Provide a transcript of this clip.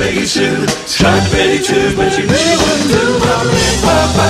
Peggy Sue. She liked Betty too, but she really wouldn't do.